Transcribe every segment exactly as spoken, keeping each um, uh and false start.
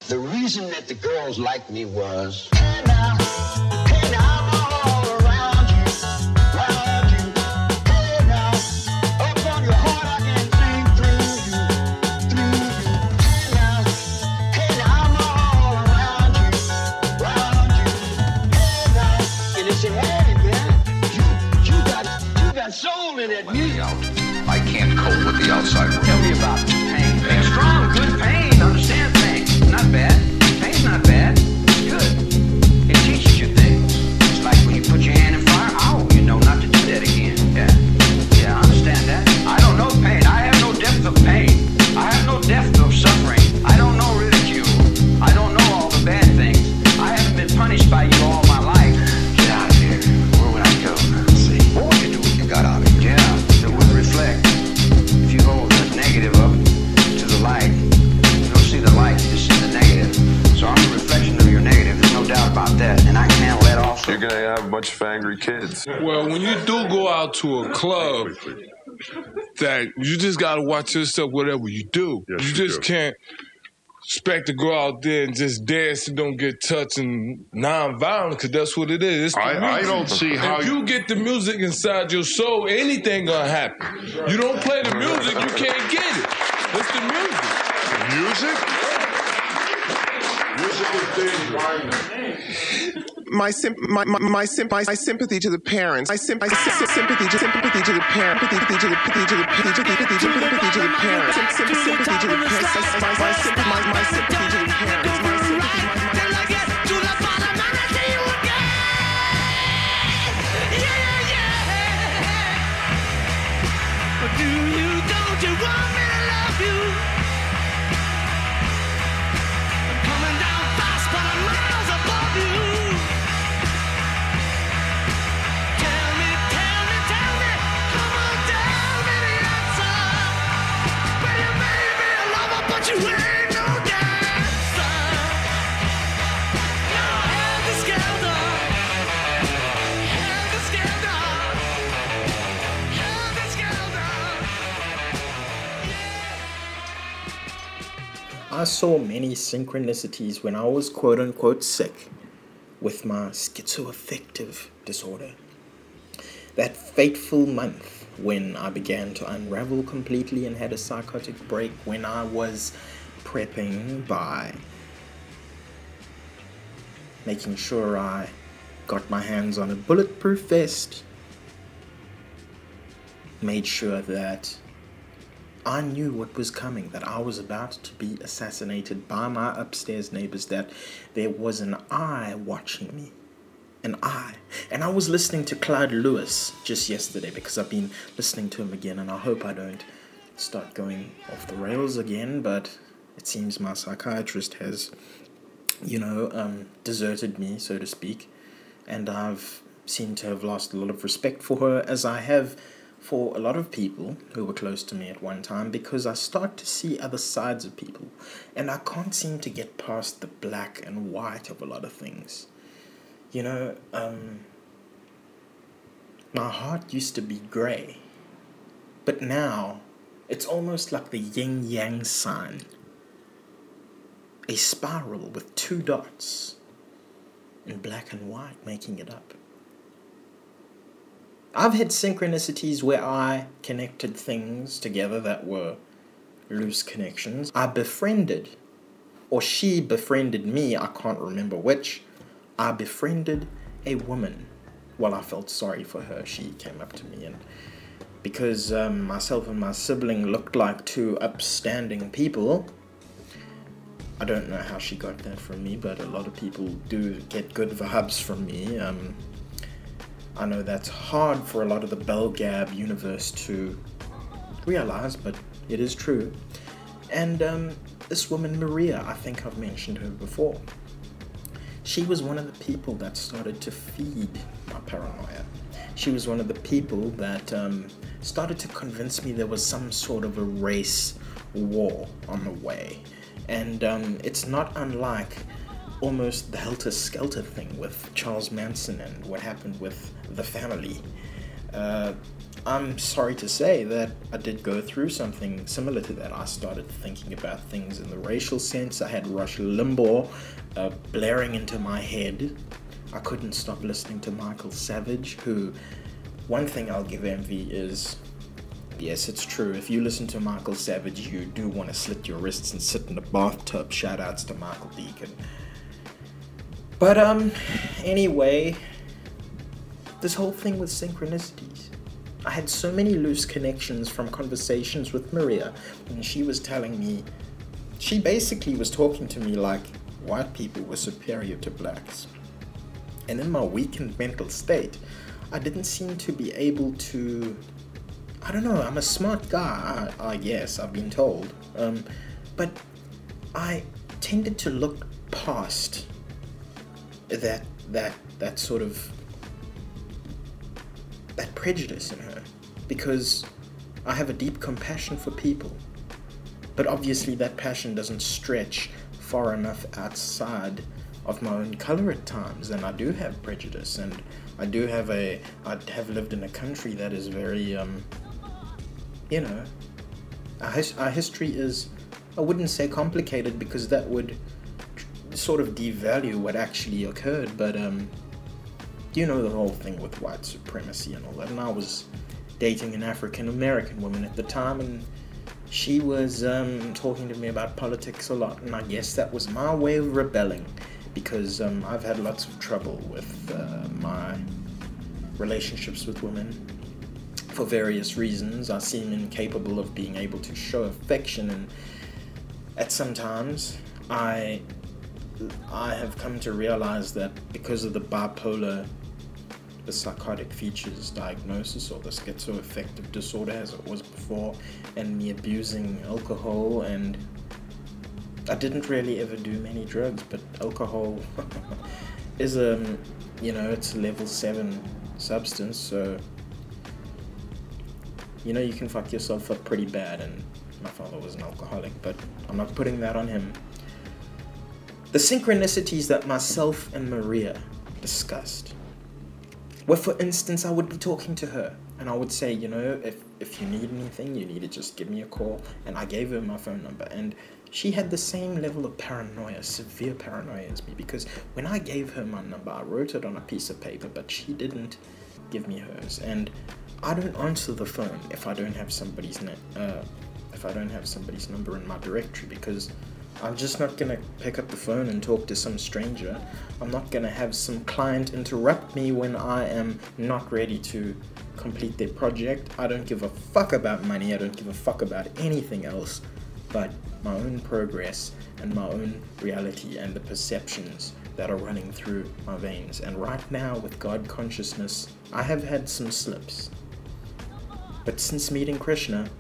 The reason that the girls liked me was, hey now, hey now, I'm all around you, around you. Hey now, up on your heart I can sing through you, through you. Hey now, hey now, I'm all around you, around you. Hey now, and they say, hey man, you, you got, you got soul in that music. I can't cope with the outside world. Tell me about pain. Pain strong, good pain. Understand pain. Not bad. Pain's not bad. It's good. It teaches you things. It's like when you put your hand in fire, oh, you know not to do that again. Yeah. Yeah, I understand that. I don't know pain. I have no depth of pain. I have no depth of suffering. I don't know ridicule. I don't know all the bad things. I haven't been punished by you all my life. Get out of here. Where would I go? See. What would you do if you got out of here? Yeah, it would reflect. If you hold the negative up to the light, you don't see the light, you just see the negative. So I'm a reflection of your negative, there's no doubt about that. And I can handle that also. You're gonna have a bunch of angry kids. Well, when you do go out to a club, that you just gotta watch yourself whatever you do. Yes, you you just do. can't expect to go out there and just dance and don't get touched and non-violent, because that's what it is. It's the I, I music. don't see how If you get the music inside your soul, anything gonna happen. You don't play the music, you can't get it. It's the music. music. Music is the environment. My sim- my my my, sim- my my sympathy to the parents. My sim- my sim- sympathy to sympathy to the parents. Sympathy to the sympathy to the sympathy to sympathy to the parents. Sim- sim- Sympathy to the parents. My my sim- my my sympathy to the parents. My sympathy. My my Do you, don't you want me to love you? I'm coming down fast, but I'm miles above you. Tell me, tell me, tell me, come on, tell me the answer. Well, you may be a lover, but you ain't no dancer. Now helter skelter, helter skelter, helter skelter. I saw many synchronicities when I was quote-unquote sick with my schizoaffective disorder. That fateful month when I began to unravel completely and had a psychotic break, when I was prepping by making sure I got my hands on a bulletproof vest, made sure that I knew what was coming, that I was about to be assassinated by my upstairs neighbors, that there was an eye watching me. An eye. And I was listening to Clyde Lewis just yesterday because I've been listening to him again, and I hope I don't start going off the rails again, but it seems my psychiatrist has, you know, um, deserted me, so to speak, and I've seemed to have lost a lot of respect for her, as I have for a lot of people who were close to me at one time, because I start to see other sides of people, and I can't seem to get past the black and white of a lot of things. You know, um, my heart used to be grey, but now it's almost like the yin-yang sign, a spiral with two dots in black and white making it up. I've had synchronicities where I connected things together that were loose connections. I befriended, or she befriended me, I can't remember which. I befriended a woman. Well, I felt sorry for her. She came up to me, and because um, myself and my sibling looked like two upstanding people, I don't know how she got that from me, but a lot of people do get good vibes from me. Um, I know that's hard for a lot of the Belgab universe to realize, but it is true. And um, this woman, Maria, I think I've mentioned her before. She was one of the people that started to feed my paranoia. She was one of the people that um, started to convince me there was some sort of a race war on the way. And um, it's not unlike almost the helter-skelter thing with Charles Manson and what happened with the family. Uh, I'm sorry to say that I did go through something similar to that. I started thinking about things in the racial sense. I had Rush Limbaugh uh, blaring into my head. I couldn't stop listening to Michael Savage, who, one thing I'll give envy is, yes, it's true, if you listen to Michael Savage, you do want to slit your wrists and sit in the bathtub. Shout outs to Michael Deacon. But, um, anyway, this whole thing with synchronicities. I had so many loose connections from conversations with Maria when she was telling me, she basically was talking to me like white people were superior to blacks. And in my weakened mental state, I didn't seem to be able to, I don't know, I'm a smart guy, I, I guess, I've been told. Um, but I tended to look past that, that, that sort of, that prejudice in her, because I have a deep compassion for people, but obviously that passion doesn't stretch far enough outside of my own color at times, and I do have prejudice, and I do have a, I have lived in a country that is very, um, you know, our, his, our history is, I wouldn't say complicated, because that would sort of devalue what actually occurred, but, um, you know, the whole thing with white supremacy and all that. And I was dating an African American woman at the time, and she was um, talking to me about politics a lot, and I guess that was my way of rebelling, because um, I've had lots of trouble with uh, my relationships with women for various reasons. I seem incapable of being able to show affection, and at some times I I have come to realize that because of the bipolar, the psychotic features diagnosis, or the schizoaffective disorder as it was before, and me abusing alcohol, and I didn't really ever do many drugs, but alcohol is a, you know, it's a level seven substance, so, you know, you can fuck yourself up pretty bad, and my father was an alcoholic, but I'm not putting that on him. The synchronicities that myself and Maria discussed were, for instance, I would be talking to her, and I would say, you know, if, if you need anything, you need to just give me a call, and I gave her my phone number, and she had the same level of paranoia, severe paranoia as me, because when I gave her my number, I wrote it on a piece of paper, but she didn't give me hers, and I don't answer the phone if I don't have somebody's na- uh, if I don't have somebody's number in my directory, because I'm just not gonna pick up the phone and talk to some stranger. I'm not gonna have some client interrupt me when I am not ready to complete their project. I don't give a fuck about money. I don't give a fuck about anything else but my own progress and my own reality and the perceptions that are running through my veins. And right now, with God consciousness, I have had some slips. But since meeting Krishna,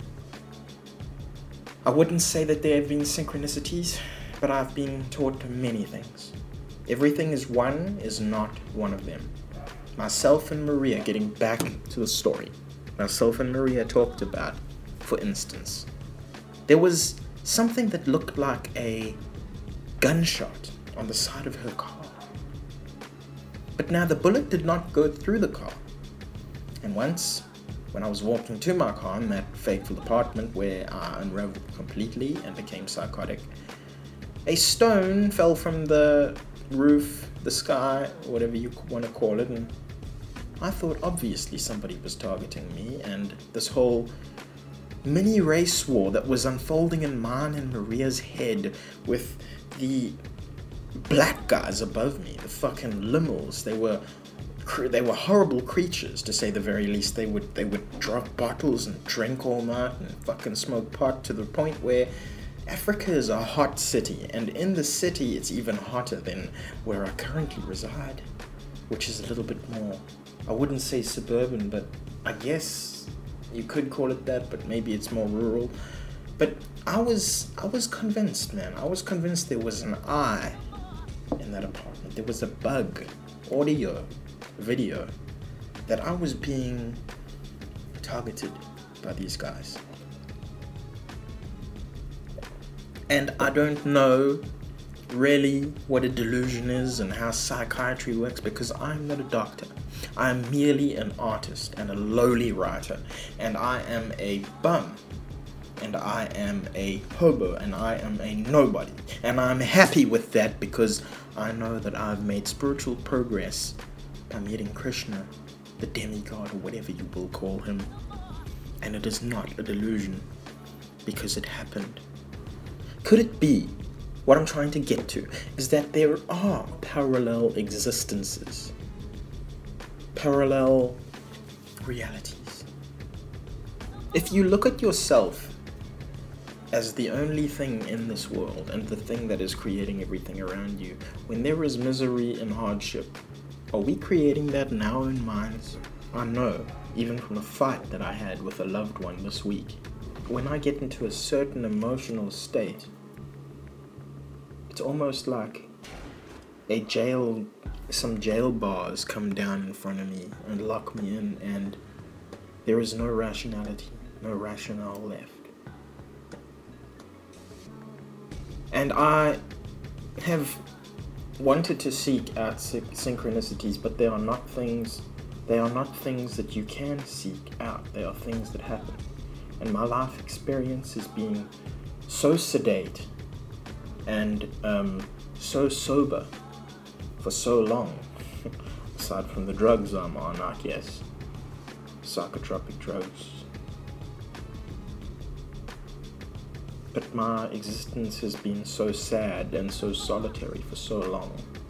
I wouldn't say that there have been synchronicities, but I've been taught many things. Everything is one is not one of them. Myself and Maria, getting back to the story, myself and Maria talked about, for instance, there was something that looked like a gunshot on the side of her car. But now the bullet did not go through the car. And once, when I was walking to my car in that fateful apartment where I unraveled completely and became psychotic, a stone fell from the roof, the sky, whatever you want to call it, and I thought obviously somebody was targeting me, and this whole mini race war that was unfolding in mine and Maria's head with the black guys above me, the fucking limals, they were They were horrible creatures, to say the very least. They would they would drop bottles and drink all night and fucking smoke pot, to the point where Africa is a hot city, and in the city it's even hotter than where I currently reside, which is a little bit more, I wouldn't say suburban, but I guess you could call it that, but maybe it's more rural. But I was I was convinced, man. I was convinced there was an eye in that apartment. There was a bug, audio, video, that I was being targeted by these guys. And I don't know really what a delusion is and how psychiatry works, because I'm not a doctor. I'm merely an artist and a lowly writer, and I am a bum, and I am a hobo, and I am a nobody, and I'm happy with that because I know that I've made spiritual progress by meeting Krishna, the demigod, or whatever you will call him, and it is not a delusion because it happened. Could it be, what I'm trying to get to is that there are parallel existences, parallel realities. If you look at yourself as the only thing in this world and the thing that is creating everything around you, when there is misery and hardship, are we creating that in our own minds? I know, even from a fight that I had with a loved one this week, when I get into a certain emotional state, it's almost like a jail, some jail bars come down in front of me and lock me in, and there is no rationality, no rationale left. And I have wanted to seek out synchronicities, but they are not things, they are not things that you can seek out. They are things that happen. And my life experience is being so sedate and um, so sober for so long, aside from the drugs I'm on, I guess, psychotropic drugs. But my existence has been so sad and so solitary for so long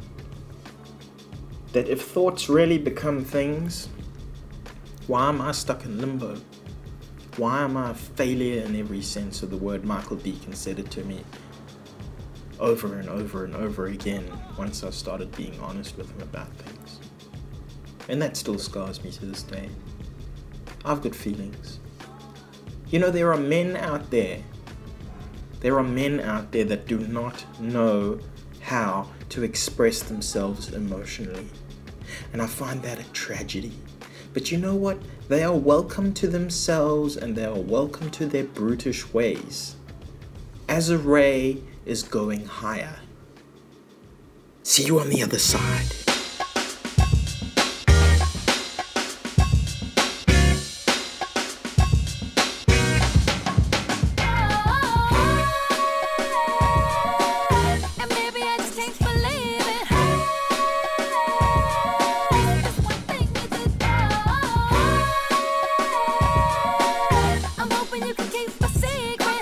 that if thoughts really become things, why am I stuck in limbo? Why am I a failure in every sense of the word? Michael Deacon said it to me over and over and over again once I started being honest with him about things. And that still scars me to this day. I've got feelings. You know, there are men out there, there are men out there that do not know how to express themselves emotionally. And I find that a tragedy. But you know what? They are welcome to themselves and they are welcome to their brutish ways. As a ray is going higher. See you on the other side. And maybe I just can't believe it. There's one thing you could do. I'm hoping you can keep a secret.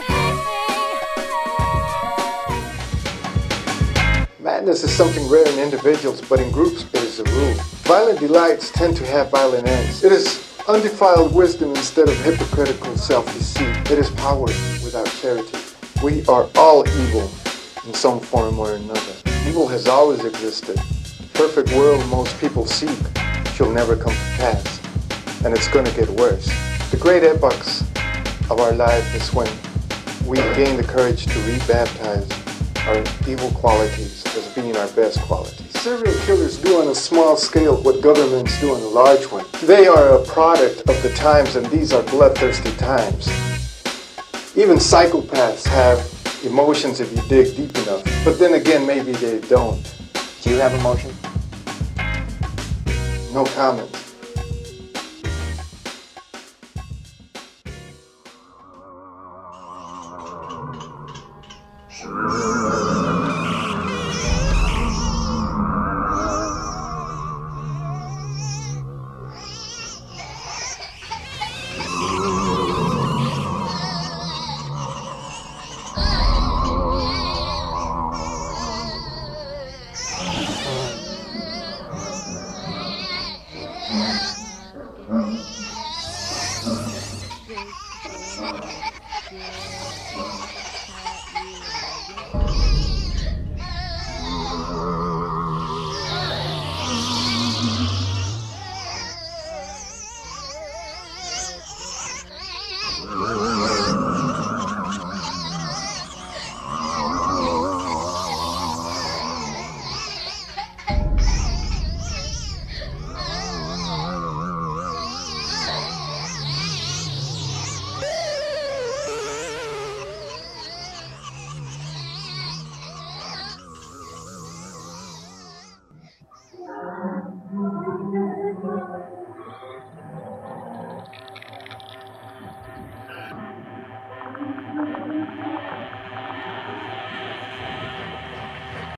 Madness is something rare in individuals, but in groups it is a rule. Violent delights tend to have violent ends. It is undefiled wisdom instead of hypocritical self-deceit. It is power without charity. We are all evil in some form or another. Evil has always existed. The perfect world most people seek shall never come to pass, and it's going to get worse. The great epochs of our life is when we gain the courage to rebaptize our evil qualities as being our best qualities. Serial killers do on a small scale what governments do on a large one. They are a product of the times, and these are bloodthirsty times. Even psychopaths have emotions if you dig deep enough, but then again, maybe they don't. Do you have emotion? No comment.